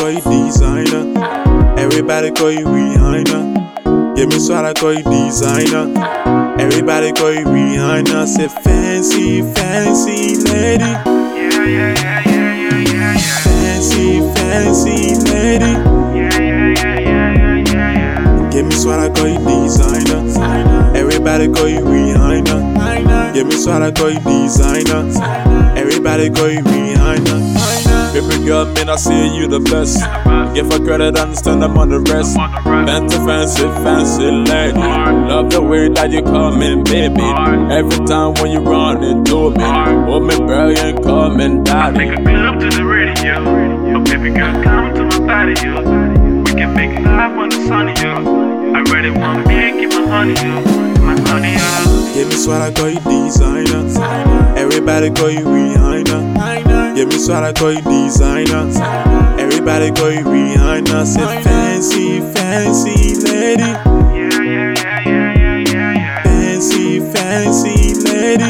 call you designer. Everybody call you Rihanna. Give me swag, I call you designer. Everybody call you Rihanna. Say fancy, fancy lady. Fancy, fancy lady. Give me swag, I call you designer. Everybody call you Rihanna. Give me swag, I call you designer. Everybody call you Rihanna. Baby girl, man, I say you the best. Give her credit, understand I'm on the rest. Fancy, fancy, fancy lady. Love the way that you call me, baby. Every time when you run into me, hold me, girl, you ain't coming, daddy. Take a club to the radio. Oh, baby girl, come to my patio. We can make love when the sun is yo. I really wanna make you my honey, yo. My honey, yo. Give me swag, I call you designer. Everybody call you Rihanna. Give me swag, I call you designer. Everybody call you Rihanna. Say fancy, fancy lady. Fancy, fancy lady.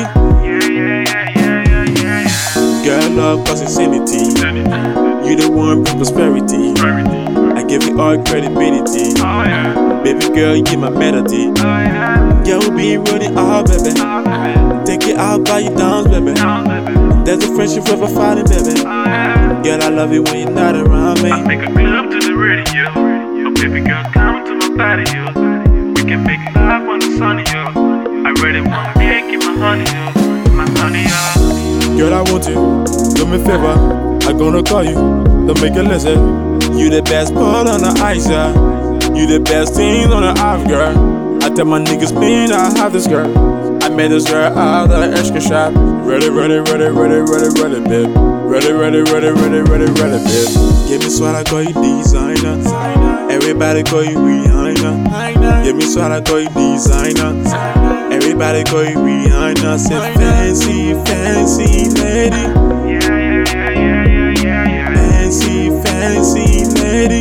Girl, love cause insanity. You the one bring prosperity. I give you all credibility. Baby girl, you give my melody. Girl, we be running out, baby. Take it out by your downs, baby. There's a friendship forever fighting, baby. Girl, I love it when you're not around me. I make a club to the radio. Oh, baby girl, come to my patio. We can make love when the sun is yo. I really wanna make you my honey, yo. My honey, yo. Girl, I want you. Do me a favor. I gonna call you. Don't make it listen. You the best part on the ice, yeah. You the best thing on the earth, girl. I tell my niggas, man, I have this girl. I met this girl out of the extra shop. Ready, ready, ready, ready, ready, ready, babe. Ready, ready, ready, ready, ready, ready, babe. Give me swag, I call you designer. Everybody call you Rihanna. Give me swag, I call you designer. Everybody call you Rihanna. Say fancy, fancy lady. Fancy, fancy lady.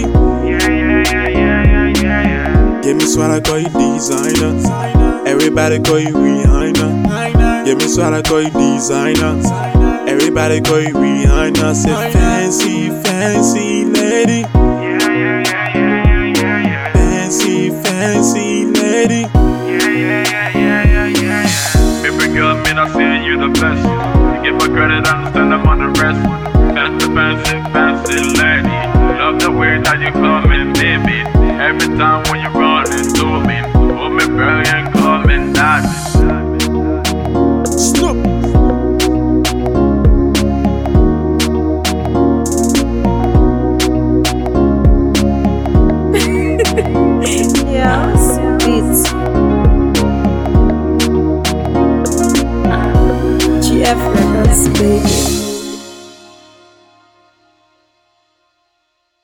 Give me swag, I call you designer. Everybody call you Rihanna. Give me swag, I call you designer. Everybody call you Rihanna. Say fancy, fancy lady. Fancy, fancy lady. Baby girl, man, I say you the best. You give my credit, understand I'm on the rest. Fancy, fancy, fancy lady. Love the way that you call me, baby. Every time when you run into me, hold me, girl, you ain't coming, daddy. Snoop. Yeah, beats. GF Records, baby.